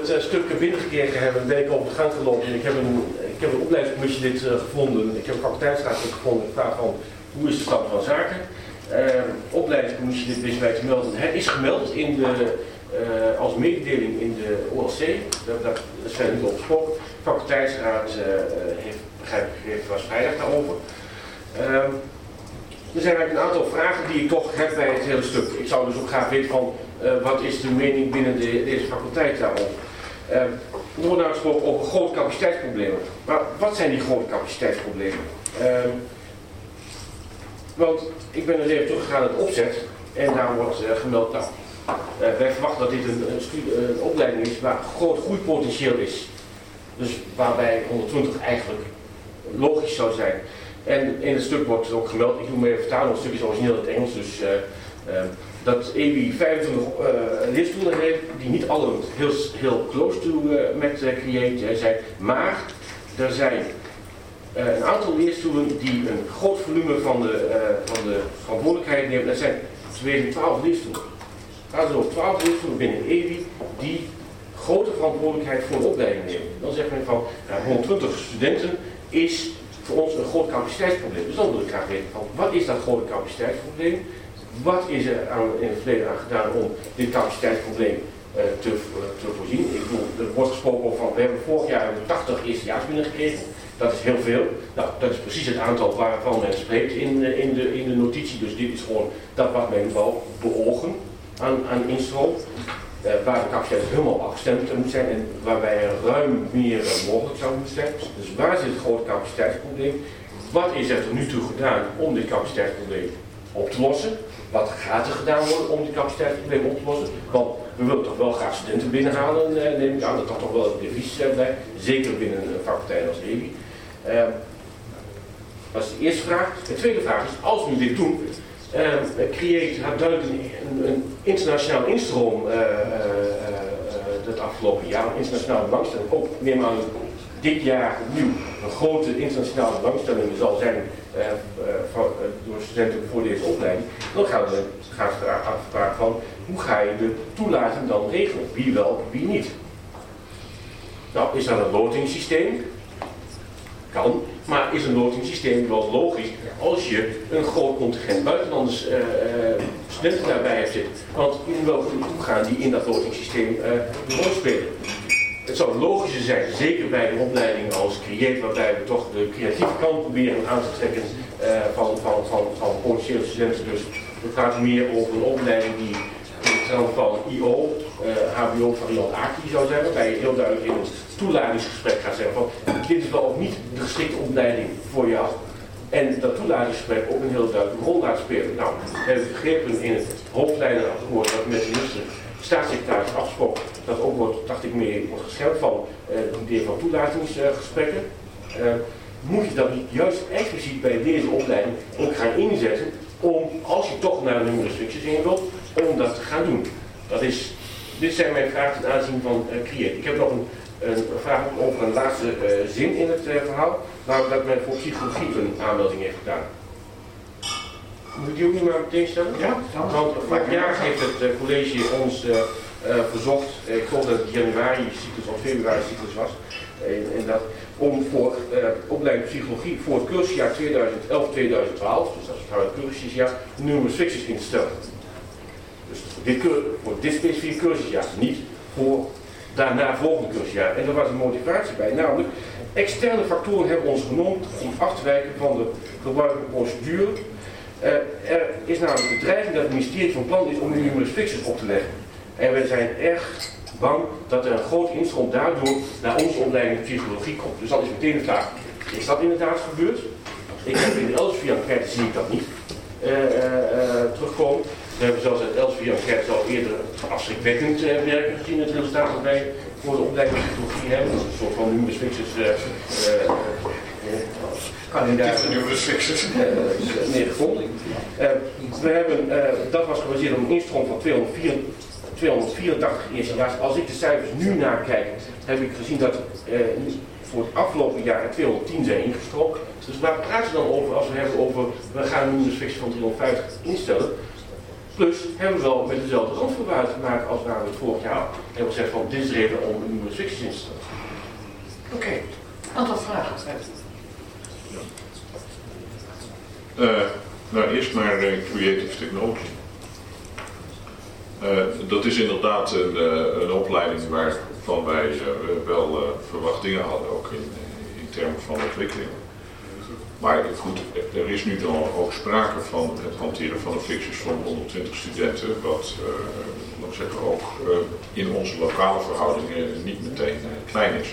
het stuk binnengekregen hebben, ben ik over de gang gelopen. Ik heb een opleidingscommissielid gevonden, ik heb een faculteitsraad gevonden. Ik vraag van, hoe is de stand van zaken? Opleidingscommissielid wist mij te melden. Het is gemeld in als mededeling in de OLC. Daar zijn we niet over gesproken. De faculteitsraad was vrijdag daarover. Er zijn eigenlijk een aantal vragen die ik toch heb bij het hele stuk. Ik zou dus ook graag weten van wat is de mening binnen deze faculteit daarover. Er wordt nou gesproken over grote capaciteitsproblemen. Maar wat zijn die grote capaciteitsproblemen? Want ik ben eens even teruggegaan naar het opzet en daar wordt gemeld dat wij verwachten dat dit een opleiding is waar groot groeipotentieel is. Dus waarbij 120 eigenlijk logisch zou zijn. En in het stuk wordt ook gemeld, ik doe me even vertalen, het stuk is origineel in het Engels, dus dat EWI 25 leerstoelen heeft, die niet alle heel close to met Create zijn, maar er zijn een aantal leerstoelen die een groot volume van de verantwoordelijkheid nemen. Dat zijn 12 leerstoelen. Het gaat over 12 leerstoelen binnen EWI die grote verantwoordelijkheid voor de opleiding nemen. Dan zegt men van 120 studenten is voor ons een groot capaciteitsprobleem. Dus dan wil ik graag weten van wat is dat grote capaciteitsprobleem? Wat is er in het verleden aan gedaan om dit capaciteitsprobleem te voorzien? Ik bedoel, er wordt gesproken over van we hebben vorig jaar 80 eerstejaars binnengekregen. Dat is heel veel. Nou, dat is precies het aantal waarvan men spreekt in de notitie. Dus dit is gewoon dat wat men wil beogen aan instroom. Waar de capaciteit helemaal afgestemd moet zijn en waarbij er ruim meer mogelijk zou moeten zijn. Dus waar zit het grote capaciteitsprobleem? Wat is er tot nu toe gedaan om dit capaciteitsprobleem op te lossen? Wat gaat er gedaan worden om dit capaciteitsprobleem op te lossen? Want we willen toch wel graag studenten binnenhalen, neem ik aan dat dat toch wel een devies blijft. Zeker binnen een faculteit als EWI. Dat is de eerste vraag. De tweede vraag is, als we dit doen, Create had duidelijk een internationaal instroom het afgelopen jaar, een internationale belangstelling. Ook neem aan dit jaar opnieuw een grote internationale belangstelling zal zijn door studenten voor deze opleiding. Dan gaat we afvragen van hoe ga je de toelating dan regelen? Wie wel, wie niet? Nou, is dat een lotingssysteem? Kan, maar is een lotingssysteem wel logisch als je een groot contingent buitenlandse studenten daarbij hebt zitten. Want in welke toegaan die in dat lotingssysteem een rol spelen. Het zou logischer zijn, zeker bij een opleiding als Create, waarbij we toch de creatieve kant proberen aan te trekken van potentiële studenten. Dus we praten meer over een opleiding die in het geval van IO, HBO variant AKI zou zijn, waarbij je heel duidelijk in het toelatingsgesprek gaat zeggen van dit is wel of niet de geschikte opleiding voor jou. En dat toelatingsgesprek ook een heel duidelijke rol laat spelen. Nou, we hebben begrepen in het hoofdlijnenakkoord dat met de minister staatssecretaris afgesproken dat ook wordt, dacht ik, mee wordt gescherpt van het idee van toelatingsgesprekken. Moet je dat niet juist expliciet bij deze opleiding ook gaan inzetten om, als je toch naar de numerus fixus in wilt, om dat te gaan doen. Dit zijn mijn vragen ten aanzien van Create. Ik heb nog een vraag over een laatste zin in het verhaal, namelijk dat men voor psychologie een aanmelding heeft gedaan. Moet ik die ook niet maar meteen stellen? Ja. Want vorig jaar heeft het college ons verzocht, ik geloof dat het januari-cyclus of februari-cyclus was, om voor opleiding psychologie voor het cursusjaar 2011-2012, dus dat is het cursusjaar, numerus fixus in te stellen. Dus voor dit specifieke cursusjaar, niet voor daarna volgende cursusjaar. En er was een motivatie bij, namelijk externe factoren hebben ons genoemd om af te wijken van de gebruikelijke procedure. Er is namelijk de dreiging dat het ministerie van plan is om een numerus fixus op te leggen. En we zijn erg bang dat er een groot instroom daardoor naar onze opleiding psychologie komt. Dus dan is meteen de vraag, is dat inderdaad gebeurd? Ik heb in de Elsevier-enquête zie ik dat niet terugkomen. We hebben zelfs in de Elsevier-enquête al eerder afschrikwekkend werken gezien, het resultaat dat wij voor de opleiding psychologie hebben. Dat is een soort van numerus fixus kandidaat neergevonden. We hebben, dat was gebaseerd op een instroom van 284 eerstejaars. Als ik de cijfers nu nakijk, heb ik gezien dat voor het afgelopen jaar er 210 zijn ingestroomd. Dus waar praten we dan over als we hebben over, we gaan een numerus fixus van 350 instellen? Plus hebben we wel met dezelfde randvoorwaarden gemaakt als waar we het vorig jaar hebben gezegd van dit is de reden om een nieuwe restricties in te stellen. Oké, aantal vragen. Nou, eerst maar Creative Technology. Dat is inderdaad een opleiding waarvan wij wel verwachtingen hadden, ook in termen van ontwikkeling. Maar goed, er is nu dan ook sprake van het hanteren van een fixus van 120 studenten, wat laat ik zeggen, ook in onze lokale verhoudingen niet meteen klein is.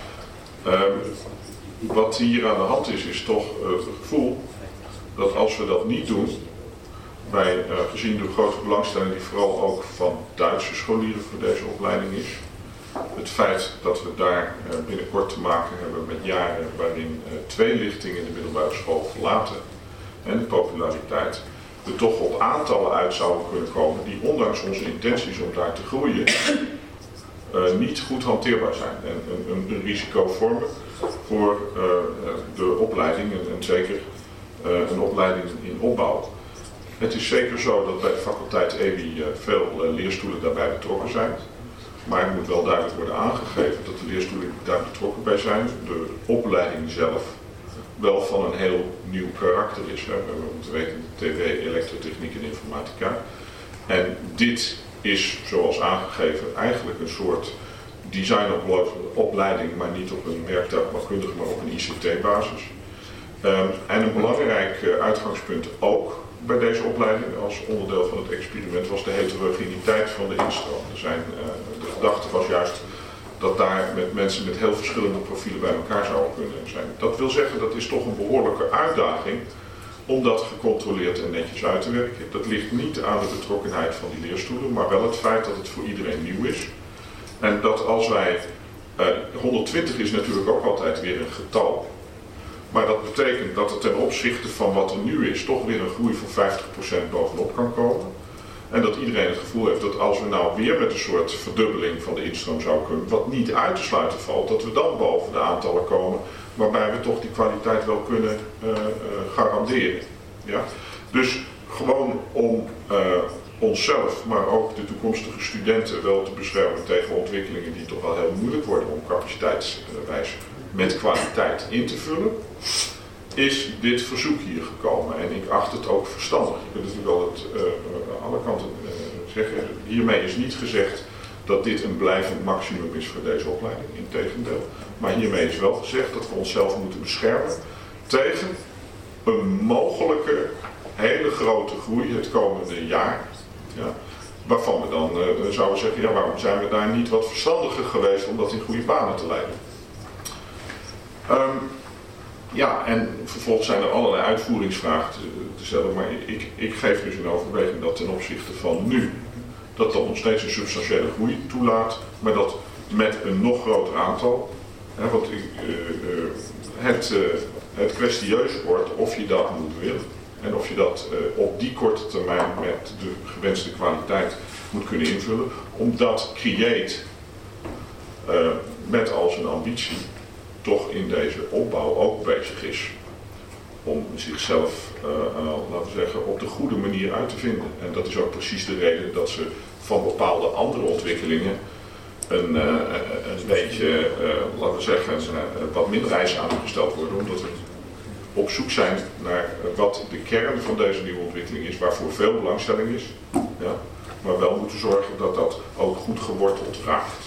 Wat hier aan de hand is toch het gevoel dat als we dat niet doen, wij gezien de grote belangstelling die vooral ook van Duitse scholieren voor deze opleiding is, het feit dat we daar binnenkort te maken hebben met jaren waarin twee lichtingen in de middelbare school verlaten en de populariteit, we toch op aantallen uit zouden kunnen komen die ondanks onze intenties om daar te groeien niet goed hanteerbaar zijn en een risico vormen voor de opleiding en zeker een opleiding in opbouw. Het is zeker zo dat bij de faculteit EWI veel leerstoelen daarbij betrokken zijn. Maar het moet wel duidelijk worden aangegeven dat de leerstoelen die daar betrokken bij zijn, de opleiding zelf, wel van een heel nieuw karakter is. We moeten weten TV, elektrotechniek en informatica. En dit is, zoals aangegeven, eigenlijk een soort designopleiding, maar niet op een werktuigbouwkundige, maar op een ICT-basis. En een belangrijk uitgangspunt ook bij deze opleiding als onderdeel van het experiment was de heterogeniteit van de instroom. De gedachte was juist dat daar met mensen met heel verschillende profielen bij elkaar zouden kunnen zijn. Dat wil zeggen, dat is toch een behoorlijke uitdaging om dat gecontroleerd en netjes uit te werken. Dat ligt niet aan de betrokkenheid van die leerstoelen, maar wel het feit dat het voor iedereen nieuw is. En dat als wij, 120 is natuurlijk ook altijd weer een getal. Maar dat betekent dat er ten opzichte van wat er nu is toch weer een groei van 50% bovenop kan komen. En dat iedereen het gevoel heeft dat als we nou weer met een soort verdubbeling van de instroom zouden kunnen, wat niet uit te sluiten valt, dat we dan boven de aantallen komen waarbij we toch die kwaliteit wel kunnen garanderen. Ja? Dus gewoon om onszelf, maar ook de toekomstige studenten wel te beschermen tegen ontwikkelingen die toch wel heel moeilijk worden om capaciteitswijs met kwaliteit in te vullen, is dit verzoek hier gekomen. En ik acht het ook verstandig. Je kunt natuurlijk wel alle kanten zeggen. Hiermee is niet gezegd dat dit een blijvend maximum is voor deze opleiding. Integendeel. Maar hiermee is wel gezegd dat we onszelf moeten beschermen tegen een mogelijke hele grote groei het komende jaar. Ja, waarvan we dan zouden zeggen, ja, waarom zijn we daar niet wat verstandiger geweest om dat in goede banen te leiden? Ja, en vervolgens zijn er allerlei uitvoeringsvragen te stellen, maar ik geef dus in overweging dat ten opzichte van nu, dat nog steeds een substantiële groei toelaat, maar dat met een nog groter aantal, want het kwestieus wordt of je dat moet willen en of je dat op die korte termijn met de gewenste kwaliteit moet kunnen invullen, omdat Create met als een ambitie toch in deze opbouw ook bezig is om zichzelf, laten we zeggen, op de goede manier uit te vinden. En dat is ook precies de reden dat ze van bepaalde andere ontwikkelingen een beetje, laten we zeggen, wat minder eisen aangesteld worden, omdat we op zoek zijn naar wat de kern van deze nieuwe ontwikkeling is, waarvoor veel belangstelling is, ja, maar wel moeten zorgen dat dat ook goed geworteld raakt.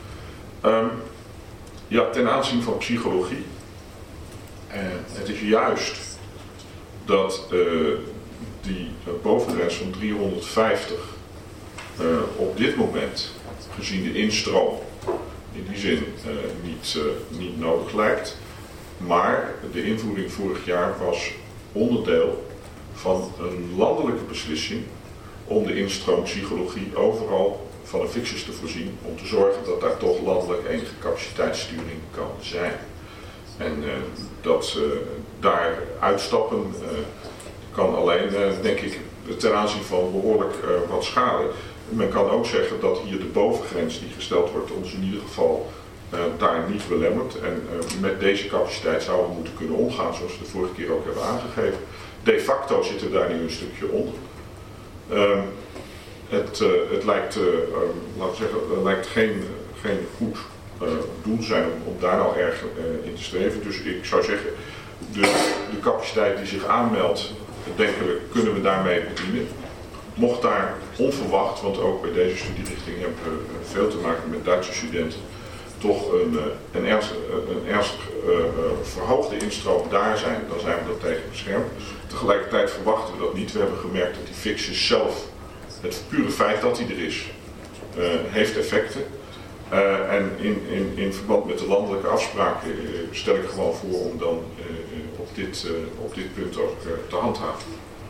Ja, ten aanzien van psychologie, het is juist dat die bovengrens van 350 op dit moment, gezien de instroom, in die zin niet nodig lijkt. Maar de invoering vorig jaar was onderdeel van een landelijke beslissing om de instroom psychologie overal van een fixus te voorzien, om te zorgen dat daar toch landelijk enige capaciteitssturing kan zijn. En dat daar uitstappen kan alleen, denk ik, ten aanzien van behoorlijk wat schade. Men kan ook zeggen dat hier de bovengrens die gesteld wordt ons in ieder geval daar niet belemmert. En met deze capaciteit zouden we moeten kunnen omgaan, zoals we de vorige keer ook hebben aangegeven. De facto zitten we daar nu een stukje onder. het lijkt, laten we zeggen, lijkt geen goed doel zijn om daar nou erg in te streven. Dus ik zou zeggen, de capaciteit die zich aanmeldt, denkelijk kunnen we daarmee bedienen. Mocht daar onverwacht, want ook bij deze studierichting hebben we veel te maken met Duitse studenten, toch een ernstig verhoogde instroom daar zijn, dan zijn we dat tegen beschermd. Tegelijkertijd verwachten we dat niet. We hebben gemerkt dat die fixus zelf, het pure feit dat hij er is, heeft effecten. En in verband met de landelijke afspraken stel ik gewoon voor om dan op dit punt ook te handhaven.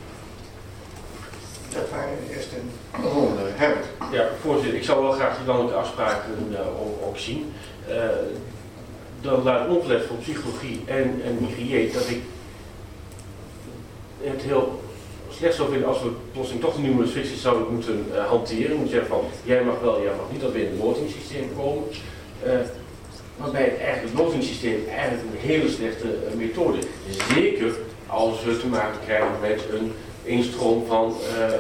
Dat waren eerst een ronde. Herbert. Ja, voorzitter, ik zou wel graag die landelijke afspraken ook zien. Dan laat ongelet voor psychologie en migriëet dat ik het heel slecht zou vinden als we plotseling toch de numerus fixus zouden moeten hanteren. Moeten zeggen van, jij mag wel, jij mag niet, dat we in het lotingssysteem komen. Waarbij eigenlijk het lotingssysteem eigenlijk een hele slechte methode is. Zeker als we te maken krijgen met een instroom van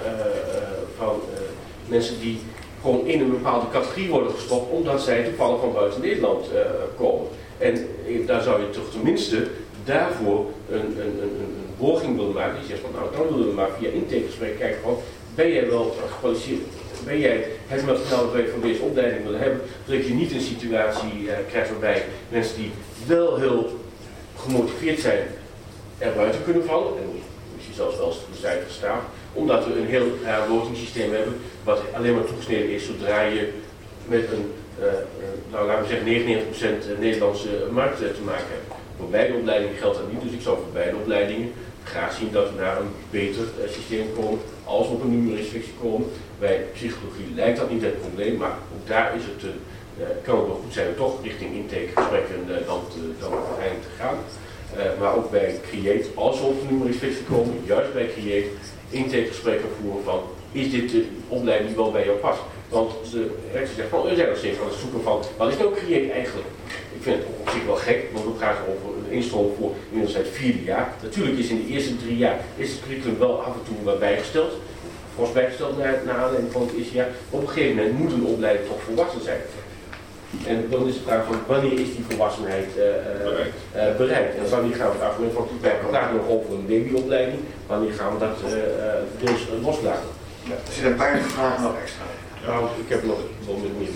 mensen die gewoon in een bepaalde categorie worden gestopt omdat zij toevallig van buiten Nederland komen. En daar zou je toch tenminste daarvoor een poging willen maken. Die zegt van nou, dan willen we maar via intakegesprek kijken van, ben jij wel gekwalificeerd? Ben jij het materiaal dat wij van deze opleiding willen hebben, zodat je niet een situatie krijgt waarbij mensen die wel heel gemotiveerd zijn er buiten kunnen vallen, en misschien zelfs wel eens zijn gestaan, omdat we een heel raar lotingssysteem hebben, wat alleen maar toegesneden is zodra je met een, nou laten we zeggen 99% Nederlandse markt te maken hebt. Voor beide opleidingen geldt dat niet, dus ik zou voor beide opleidingen graag zien dat we naar een beter systeem komen als we op een numerus fixus komen. Bij psychologie lijkt dat niet het probleem, maar ook daar is het, kan het wel goed zijn om toch richting intakegesprekken dan uiteindelijk te gaan. Maar ook bij Create, als we op een numerus fixus komen, juist bij Create, intakegesprekken voeren van, is dit de opleiding die wel bij jou past? Want de rector zegt van, we zijn nog steeds aan het zoeken van, wat is nou Create eigenlijk? Ik vind het op zich wel gek, want we praten over een instroom voor inmiddels het 4e jaar. Natuurlijk is in de eerste 3 jaar is het curriculum wel af en toe wat bijgesteld. Fors bijgesteld naar aanleiding van het eerste jaar. Maar op een gegeven moment moet een opleiding toch volwassen zijn. En dan is het vraag van wanneer is die volwassenheid bereikt. En wanneer gaan we het argument van wij praten nog over een babyopleiding, wanneer gaan we dat deels loslaten? Ja, er zitten een paar vragen nog extra. Nou, ik heb nog wel meer.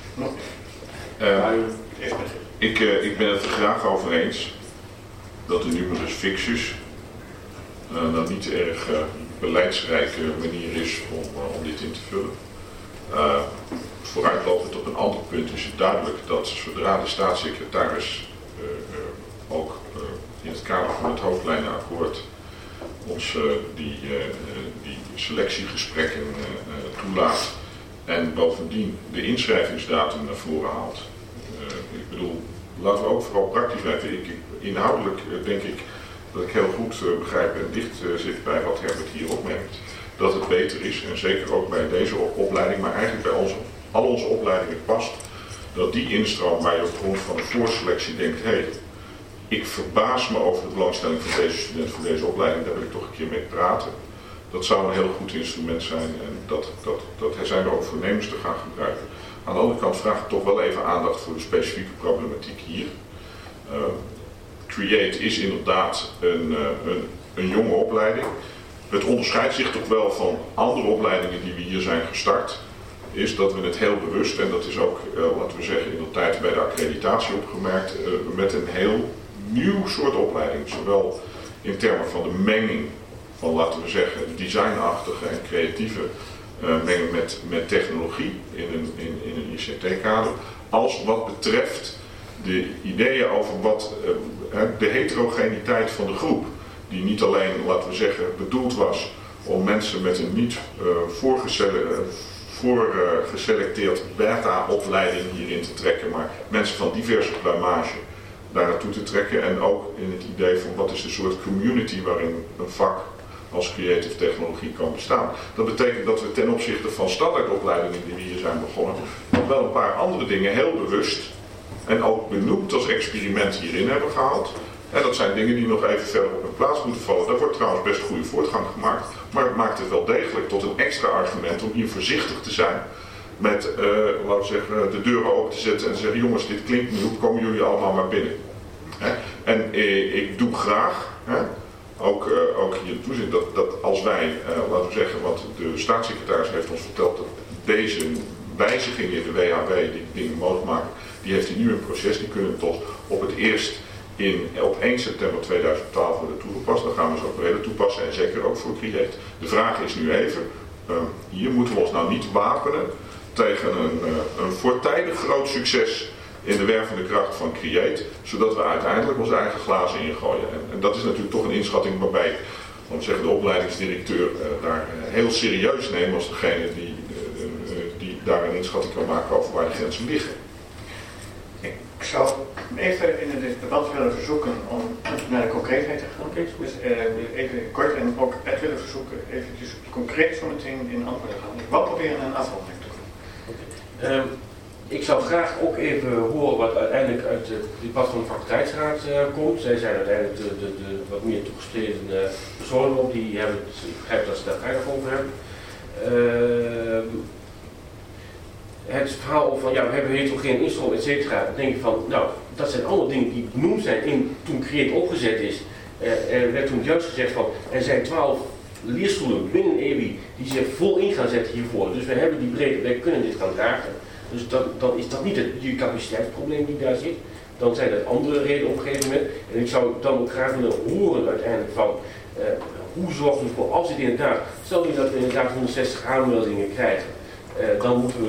Ik ben het er graag over eens dat de numerus fixus nou niet erg beleidsrijke manier is om dit in te vullen. Vooruitlopend op een ander punt is het duidelijk dat zodra de staatssecretaris ook in het kader van het hoofdlijnenakkoord ons die selectiegesprekken toelaat en bovendien de inschrijvingsdatum naar voren haalt. Ik bedoel, laten we ook vooral praktisch blijven. Inhoudelijk denk ik dat ik heel goed begrijp en dicht zit bij wat Herbert hier opmerkt. Dat het beter is, en zeker ook bij deze opleiding, maar eigenlijk bij al onze opleidingen past, dat die instroom waar je op grond van een voorselectie denkt, hé, ik verbaas me over de belangstelling van deze student voor deze opleiding, daar wil ik toch een keer mee praten. Dat zou een heel goed instrument zijn en dat zijn er ook voornemens te gaan gebruiken. Aan de andere kant vraag ik toch wel even aandacht voor de specifieke problematiek hier. Create is inderdaad een jonge opleiding. Het onderscheidt zich toch wel van andere opleidingen die we hier zijn gestart. Is dat we het heel bewust, en dat is ook, laten we zeggen, in de tijd bij de accreditatie opgemerkt, met een heel nieuw soort opleiding. Zowel in termen van de menging van, laten we zeggen, designachtige en creatieve mengen met technologie in een ICT-kader, als wat betreft de ideeën over wat de heterogeniteit van de groep, die niet alleen, laten we zeggen, bedoeld was om mensen met een niet voorgeselecteerd beta-opleiding hierin te trekken, maar mensen van diverse pluimage daar naartoe te trekken, en ook in het idee van wat is de soort community waarin een vak als creative technologie kan bestaan. Dat betekent dat we ten opzichte van standaardopleidingen die we hier zijn begonnen, nog wel een paar andere dingen heel bewust en ook benoemd als experiment hierin hebben gehaald. En dat zijn dingen die nog even verder op hun plaats moeten vallen. Daar wordt trouwens best goede voortgang gemaakt. Maar het maakt het wel degelijk tot een extra argument om hier voorzichtig te zijn. Met, laten we zeggen, de deuren open te zetten en te zeggen, jongens, dit klinkt nieuw, komen jullie allemaal maar binnen. En ik doe graag, ook hier toezien, dat als wij, laten we zeggen, wat de staatssecretaris heeft ons verteld, dat deze wijzigingen in de WHW die dingen mogelijk maken, die heeft hij nu een proces, die kunnen toch op het eerst op 1 september 2012 worden toegepast. Dan gaan we ze ook breder toepassen en zeker ook voor Create. De vraag is nu even, hier moeten we ons nou niet wapenen tegen een voortijdig groot succes in de wervende kracht van Create, zodat we uiteindelijk onze eigen glazen ingooien. En dat is natuurlijk toch een inschatting waarbij, laten we zeggen, de opleidingsdirecteur daar heel serieus neemt als degene die daar een inschatting kan maken over waar de grenzen liggen. Ik zou even in het debat willen verzoeken om naar de concreetheid te gaan. Dus even kort en ook echt willen verzoeken eventjes concreet zo meteen in antwoorden te gaan. Ik wil proberen een afronding te doen. Ik zou graag ook even horen wat uiteindelijk uit het debat van de faculteitsraad komt. Zij zijn uiteindelijk de wat meer toegestreden personen op, die hebben het, ik begrijp dat ze daar veilig over hebben. Het verhaal over van, ja, we hebben heterogene instroom, et cetera. Dan denk ik van, nou, dat zijn allemaal dingen die benoemd zijn toen Create opgezet is. Er werd toen juist gezegd van, er zijn 12 leerstoelen binnen EWI die zich vol in gaan zetten hiervoor. Dus we hebben die breedte, wij kunnen dit gaan dragen. Dus dan is dat niet het capaciteitsprobleem die daar zit. Dan zijn er andere redenen op een gegeven moment. En ik zou dan ook graag willen horen uiteindelijk van, hoe zorgen we voor, als het inderdaad, stel nu dat we inderdaad 160 aanmeldingen krijgen. Dan moeten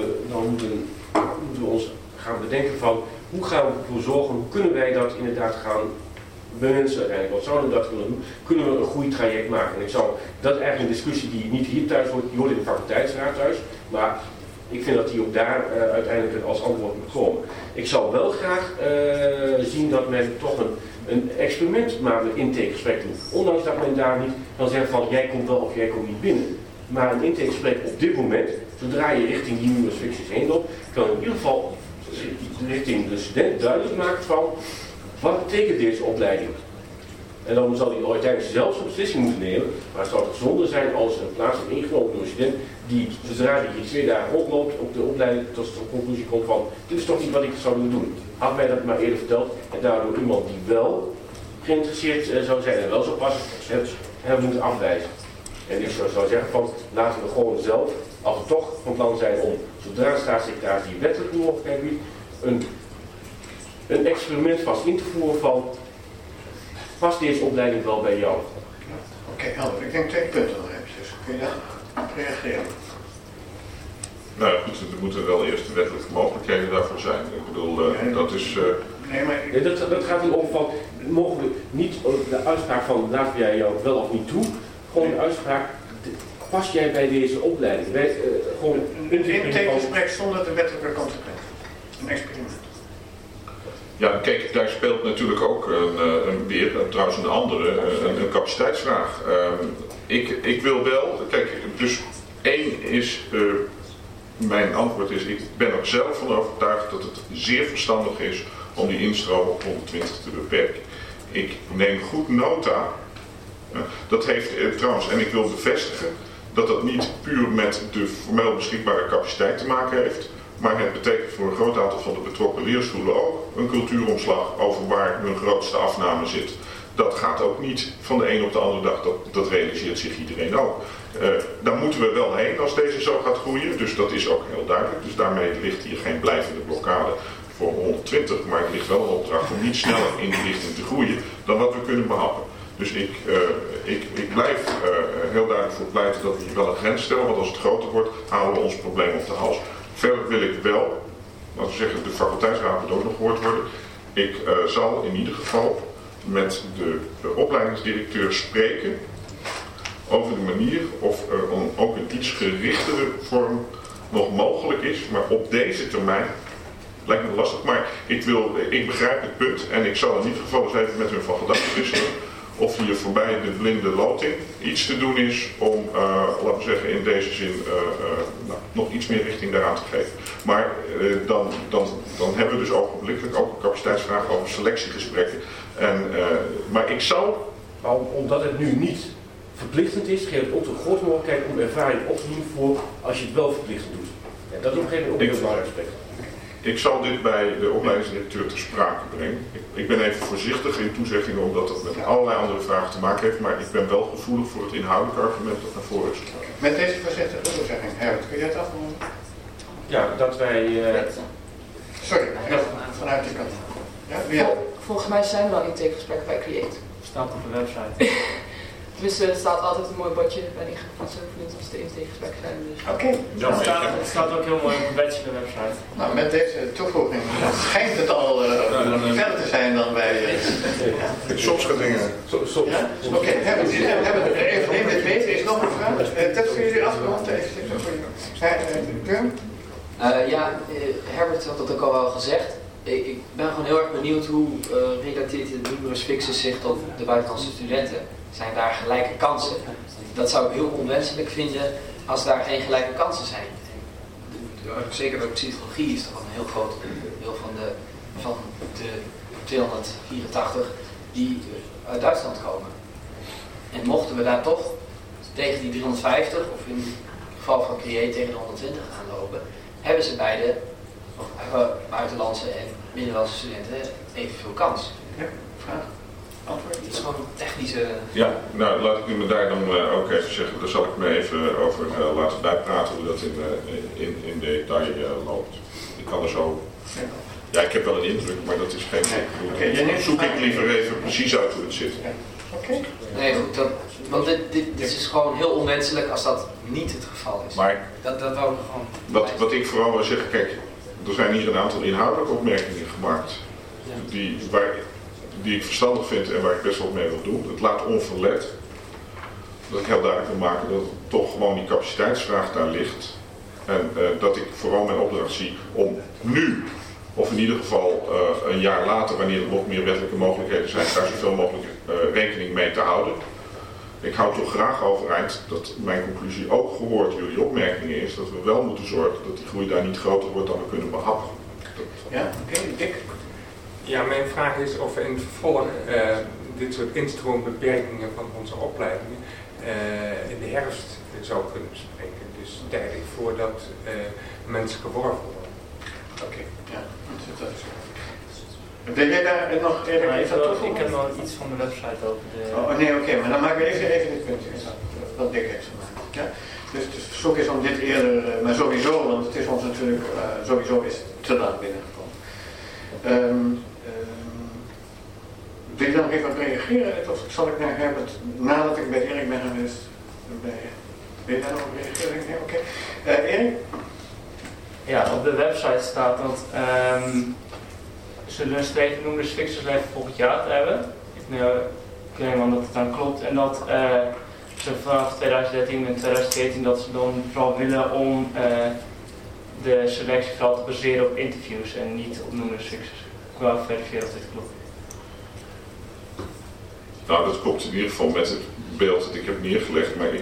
we ons gaan bedenken van, hoe gaan we ervoor zorgen, hoe kunnen wij dat inderdaad gaan bemensen uiteindelijk. Wat zouden we dat willen doen? Kunnen we een goed traject maken? En ik zou, dat is eigenlijk een discussie die niet hier thuis wordt, die hoort in de faculteitsraad thuis, maar ik vind dat die ook daar uiteindelijk als antwoord moet komen. Ik zou wel graag zien dat men toch een experiment maar met intakegesprek doet. Ondanks dat men daar niet kan zeggen van, jij komt wel of jij komt niet binnen. Maar een intakegesprek op dit moment, zodra je richting die nieuwe restricties heen loopt, kan in ieder geval richting de student duidelijk maken van, wat betekent deze opleiding? En dan zal hij uiteindelijk zelfs een beslissing moeten nemen, maar het zou toch gezonder zijn als een plaats wordt ingenomen door een student die, zodra hij hier 2 dagen oploopt op de opleiding, tot de conclusie komt van, dit is toch niet wat ik zou willen doen. Had mij dat maar eerder verteld en daardoor iemand die wel geïnteresseerd zou zijn en wel zo passen, hebben moeten afwijzen. En ik zou zeggen van, laten we gewoon zelf, als we toch van plan zijn om, zodra de staatssecretaris die wettelijk mogelijkheid biedt, een experiment vast in te voeren van, past deze opleiding wel bij jou? Oké, helder. Ik denk 2 punten nog eventjes. Kun je daar reageren? Nou goed, er moeten wel eerst de wettelijke mogelijkheden daarvoor zijn. Ik bedoel, dat is... Nee, maar... Dat gaat erom van, mogen we niet de uitspraak van, laten jij jou wel of niet toe, gewoon een uitspraak, pas jij bij deze opleiding? Gewoon een intakegesprek zonder de wettelijke consequenties. Een experiment. Ja, kijk, daar speelt natuurlijk ook trouwens een andere, een capaciteitsvraag. Ik wil wel, kijk, dus 1 is, mijn antwoord is, ik ben er zelf van overtuigd dat het zeer verstandig is om die instroom op 120 te beperken. Ik neem goed nota, dat heeft trouwens, en ik wil bevestigen, dat dat niet puur met de formeel beschikbare capaciteit te maken heeft. Maar het betekent voor een groot aantal van de betrokken leerscholen ook een cultuuromslag over waar hun grootste afname zit. Dat gaat ook niet van de een op de andere dag, dat realiseert zich iedereen ook. Daar moeten we wel heen als deze zo gaat groeien, dus dat is ook heel duidelijk. Dus daarmee ligt hier geen blijvende blokkade voor 120, maar het ligt wel een opdracht om niet sneller in die richting te groeien dan wat we kunnen behappen. Dus ik blijf heel duidelijk voor pleiten dat we hier wel een grens stellen, want als het groter wordt, halen we ons probleem op de hals. Verder wil ik wel, laten we zeggen, de faculteitsraad moet ook nog gehoord worden. Ik zal in ieder geval met de opleidingsdirecteur spreken over de manier of er ook een iets gerichtere vorm nog mogelijk is. Maar op deze termijn, lijkt me lastig, maar ik begrijp het punt en ik zal in ieder geval eens even met hun van gedachten wisselen of hier voorbij de blinde loting iets te doen is om, laten we zeggen, in deze zin nog iets meer richting daaraan te geven. Maar dan hebben we dus ogenblikkelijk ook een capaciteitsvraag over selectiegesprekken. Maar ik zou... Maar omdat het nu niet verplichtend is, geeft het ook de grote mogelijkheid om ervaring op te doen voor als je het wel verplichtend doet. Ja, dat is op een gegeven moment ook een heel belangrijk aspect. Ik zal dit bij de opleidingsdirecteur ter sprake brengen. Ik ben even voorzichtig in toezeggingen omdat dat met allerlei andere vragen te maken heeft, maar ik ben wel gevoelig voor het inhoudelijke argument dat naar voren is gekomen. Met deze voorzichtige toezegging, Herbert, kun jij het afronden? Ja, dat wij... Sorry, vanuit die kant. Ja, Volgens mij zijn er al intakegesprekken bij Create. Staat op de website. Dus er staat altijd een mooi bordje bij die gevoelsvervloed als de intakegesprekken zijn. Dus. Oké. Het staat ook heel mooi op de website. Nou, met deze toevoeging schijnt het al verder te zijn dan wij... Soms gaan dingen... Ja? Oké, even dit weten. Is nog een vraag? Dat voor jullie afgerond. Herbert had dat ook al wel gezegd. Ik ben gewoon heel erg benieuwd hoe relateert de numerus fixus zich tot de buitenlandse studenten. Zijn daar gelijke kansen? Dat zou ik heel onwenselijk vinden als daar geen gelijke kansen zijn. Zeker bij psychologie is toch een heel groot deel van de 284 die uit Duitsland komen. En mochten we daar toch tegen die 350, of in het geval van Create tegen de 120 gaan lopen, hebben ze beide, buitenlandse en binnenlandse studenten, evenveel kans. Ja, vraag. Antwoord? Het is gewoon een technische... Ja, nou laat ik me daar dan ook even zeggen, daar zal ik me even over laten bijpraten hoe dat in detail loopt. Ik kan er zo... Ja, ik heb wel een indruk, maar dat is geen... Zoek ik liever even precies uit hoe het zit. Oké. Nee, goed, want dit is gewoon heel onwenselijk als dat niet het geval is. Maar dat wou ik gewoon... Wat ik vooral wil zeggen, kijk, er zijn hier een aantal inhoudelijke opmerkingen gemaakt die ik verstandig vind en waar ik best wel mee wil doen. Het laat onverlet dat ik heel duidelijk wil maken dat toch gewoon die capaciteitsvraag daar ligt. En dat ik vooral mijn opdracht zie om nu, of in ieder geval een jaar later, wanneer er nog meer wettelijke mogelijkheden zijn, daar zoveel mogelijk rekening mee te houden. Ik hou toch graag overeind dat mijn conclusie ook gehoord jullie opmerkingen is dat we wel moeten zorgen dat die groei daar niet groter wordt dan we kunnen behappen. Ja, oké, Dick. Ja, mijn vraag is of we in het vervolg dit soort instroombeperkingen van onze opleidingen in de herfst zou kunnen bespreken. Dus tijdig voordat mensen geworven worden. Oké, ja, dat is goed. Wil jij daar nog even aan toevoegen? Ik heb nog iets van de website over de... Oh nee, oké, maar dan maken we even dit punt wat Dick heeft gemaakt. Ja? Dus het verzoek is om dit eerder, maar sowieso, want het is ons natuurlijk, sowieso is het te laat binnengekomen. Wil je daar nog even op reageren? Of zal ik naar Herbert, nadat ik bij Erik ben geweest, wil je daar nog op reageren? Nee, oké. Erik? Ja, op de website staat dat ze een streven noemen, dus fixers leven volgend jaar te hebben. Ik neem aan dat het dan klopt. En dat ze vanaf 2013 en 2014 dat ze dan vooral willen om de selectie vooral te baseren op interviews en niet op numerus fixers. Ik wil even verifiëren of dit klopt. Nou, dat klopt in ieder geval met het beeld dat ik heb neergelegd, maar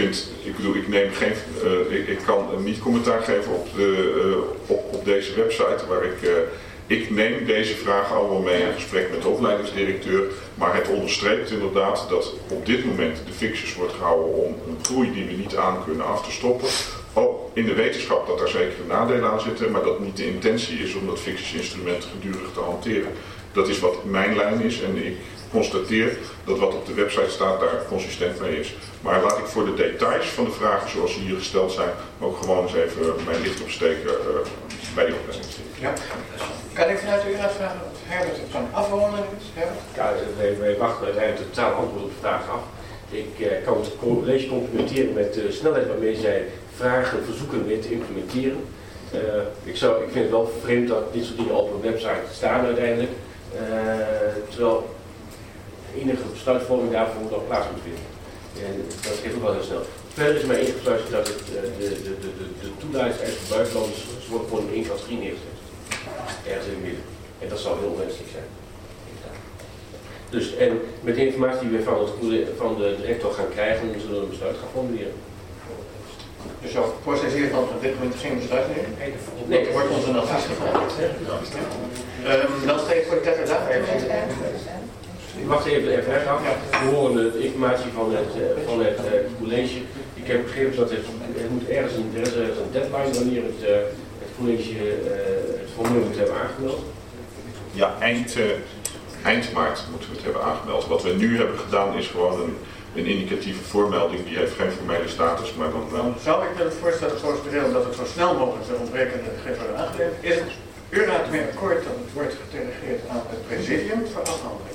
ik kan niet commentaar geven op deze website waar ik neem deze vragen allemaal mee in gesprek met de opleidingsdirecteur, maar het onderstreept inderdaad dat op dit moment de fixus wordt gehouden om een groei die we niet aan kunnen af te stoppen. Ook in de wetenschap dat daar zekere nadelen aan zitten, maar dat niet de intentie is om dat fixusinstrument gedurig te hanteren. Dat is wat mijn lijn is en ik constateer dat wat op de website staat daar consistent mee is. Maar laat ik voor de details van de vragen zoals ze hier gesteld zijn ook gewoon eens even mijn licht opsteken bij die opleiding. Ja. Kan ik vanuit u vragen of Herbert het kan afronden? Ja, wij wachten uiteindelijk het totaal antwoord op de vraag af. Ik kan het college complimenteren met de snelheid waarmee zij vragen, verzoeken weer te implementeren. Ik vind het wel vreemd dat dit soort dingen op een website staan uiteindelijk. Terwijl enige besluitvorming daarvoor moet ook plaats moet vinden. En dat geeft ook wel heel snel. Verder is mij ingesluit dat het, de toelatingseisen voor buitenlanders worden gewoon in één categorie neergezet. Ergens in het midden. En dat zal heel wenselijk zijn. Dus, en met de informatie die we van de directeur gaan krijgen, zullen we een besluit gaan formuleren. Dus jouw voorstel is hier van op dit moment geen besluit nemen? Nee, er wordt ons een advies gevraagd. Dan stel ik voor de tijd daar even. Ik wacht even af. We horen de informatie van het college. Ik heb begrepen dat er moet ergens een deadline wanneer het college het formeel moet hebben aangemeld. Ja, eind maart moeten we het hebben aangemeld. Wat we nu hebben gedaan is gewoon een indicatieve voormelding. Die heeft geen formele status, maar dan wel. Dan zou ik willen voorstellen procedureel dat het zo snel mogelijk de ontbrekende gegevens worden aangeleverd. Is het überhaupt mee akkoord dat het wordt gedelegeerd aan het presidium voor afhandeling?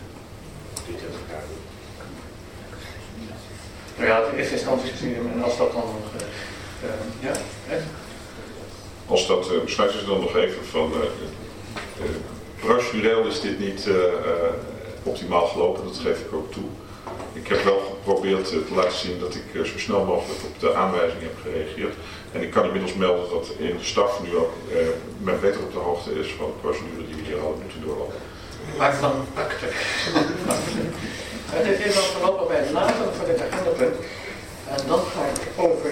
Nou ja, het eerste instantie presidium en als dat dan nog... ja, Ed? Als dat besluit is dan nog even van... procedureel is dit niet optimaal gelopen, dat geef ik ook toe. Ik heb wel geprobeerd te laten zien dat ik zo snel mogelijk op de aanwijzing heb gereageerd. En ik kan inmiddels melden dat in de staf nu ook men beter op de hoogte is van de procedure die we hier hadden moeten doorlopen. Maar van akte. Dit is dan voorlopig bij het later voor dit agendapunt. En dan ga ik over